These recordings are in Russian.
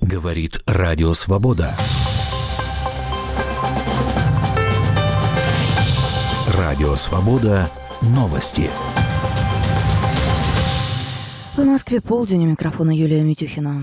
Говорит Радио Свобода. Радио Свобода. Новости. В Москве полдень, у микрофона Юлия Митюхина.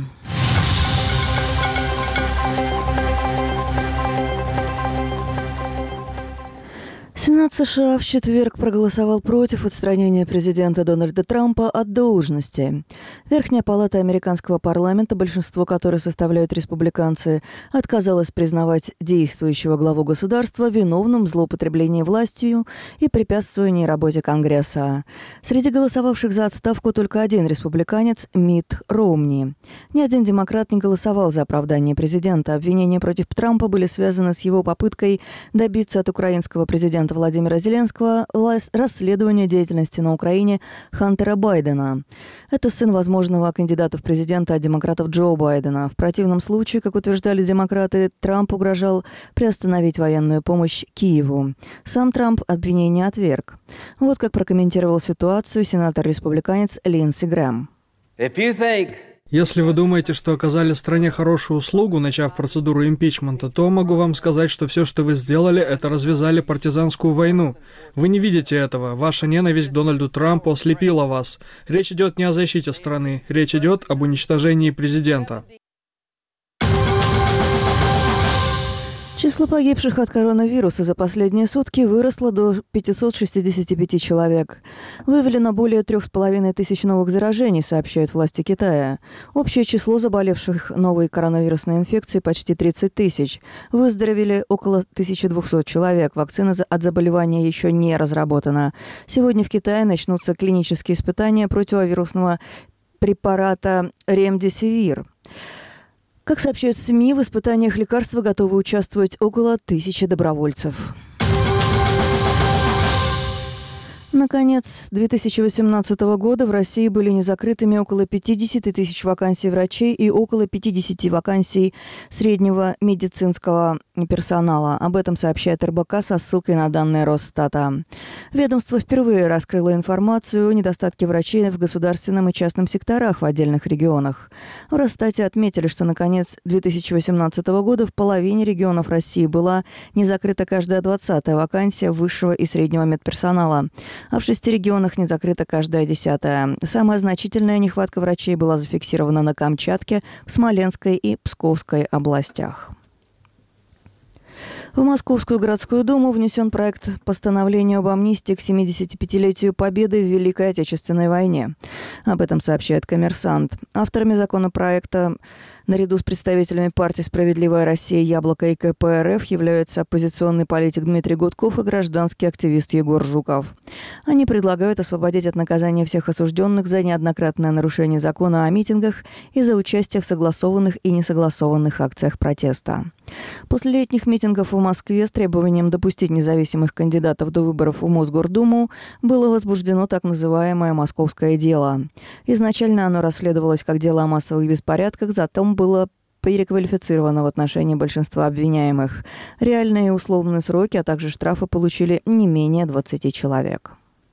Сенат США в четверг проголосовал против отстранения президента Дональда Трампа от должности. Верхняя палата американского парламента, большинство которой составляют республиканцы, отказалась признавать действующего главу государства виновным в злоупотреблении властью и препятствовании работе Конгресса. Среди голосовавших за отставку только один республиканец – Митт Ромни. Ни один демократ не голосовал за оправдание президента. Обвинения против Трампа были связаны с его попыткой добиться от украинского президента Владимира Зеленского расследования деятельности на Украине Хантера Байдена. Это сын возможного кандидата в президенты от демократов Джо Байдена. В противном случае, как утверждали демократы, Трамп угрожал приостановить военную помощь Киеву. Сам Трамп обвинение отверг. Вот как прокомментировал ситуацию сенатор-республиканец Линдси Грэм. Если вы думаете, что оказали стране хорошую услугу, начав процедуру импичмента, то могу вам сказать, что все, что вы сделали, это развязали партизанскую войну. Вы не видите этого. Ваша ненависть к Дональду Трампу ослепила вас. Речь идет не о защите страны, речь идет об уничтожении президента. Число погибших от коронавируса за последние сутки выросло до 565 человек. Выявлено более 3500 новых заражений, сообщают власти Китая. Общее число заболевших новой коронавирусной инфекцией почти 30 тысяч. Выздоровели около 1200 человек. Вакцина от заболевания еще не разработана. Сегодня в Китае начнутся клинические испытания противовирусного препарата Ремдесивир. Как сообщают СМИ, в испытаниях лекарства готовы участвовать около 1000 добровольцев. Наконец, 2018 года в России были незакрытыми около 50 тысяч вакансий врачей и около 50 вакансий среднего медицинского персонала. Об этом сообщает РБК со ссылкой на данные Росстата. Ведомство впервые раскрыло информацию о недостатке врачей в государственном и частном секторах в отдельных регионах. В Росстате отметили, что на конец 2018 года в половине регионов России была не закрыта каждая 20-я вакансия высшего и среднего медперсонала, а в 6 регионах не закрыта каждая 10-я. Самая значительная нехватка врачей была зафиксирована на Камчатке, в Смоленской и Псковской областях. В Московскую городскую думу внесен проект постановления об амнистии к 75-летию Победы в Великой Отечественной войне. Об этом сообщает «Коммерсант». Авторами законопроекта наряду с представителями партии «Справедливая Россия», «Яблоко» и КПРФ являются оппозиционный политик Дмитрий Гудков и гражданский активист Егор Жуков. Они предлагают освободить от наказания всех осужденных за неоднократное нарушение закона о митингах и за участие в согласованных и несогласованных акциях протеста. После летних митингов в Москве с требованием допустить независимых кандидатов до выборов в Мосгордуму было возбуждено так называемое «Московское дело». Изначально оно расследовалось как дело о массовых беспорядках, затем было переквалифицировано в отношении большинства обвиняемых. Реальные и условные сроки, а также штрафы получили не менее 20 человек.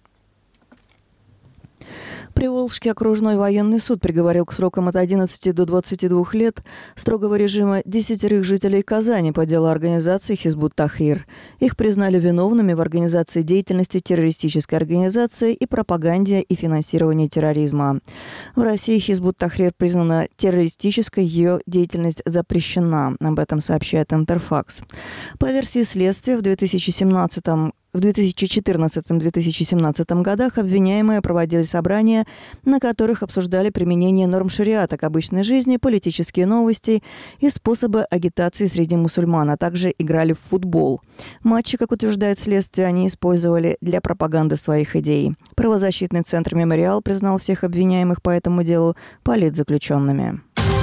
Приволжский окружной военный суд приговорил к срокам от 11 до 22 лет строгого режима 10 жителей Казани по делу организации «Хизбут-Тахрир». Их признали виновными в организации деятельности террористической организации и пропаганде и финансировании терроризма. В России «Хизбут-Тахрир» признана террористической, ее деятельность запрещена. Об этом сообщает Интерфакс. По версии следствия, в 2014-2017 годах обвиняемые проводили собрания, на которых обсуждали применение норм шариата к обычной жизни, политические новости и способы агитации среди мусульман, а также играли в футбол. Матчи, как утверждает следствие, они использовали для пропаганды своих идей. Правозащитный центр «Мемориал» признал всех обвиняемых по этому делу политзаключенными.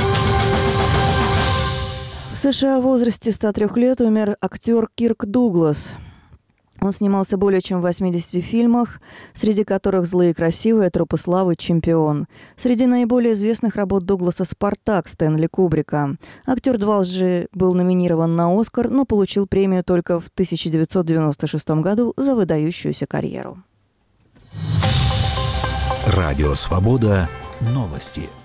В США в возрасте 103 лет умер актер Кирк Дуглас. Он снимался более чем в 80 фильмах, среди которых «Злые и красивые», «Тропы славы», «Чемпион». Среди наиболее известных работ Дугласа «Спартак» Стэнли Кубрика. Актер дважды был номинирован на «Оскар», но получил премию только в 1996 году за выдающуюся карьеру. Радио «Свобода». Новости.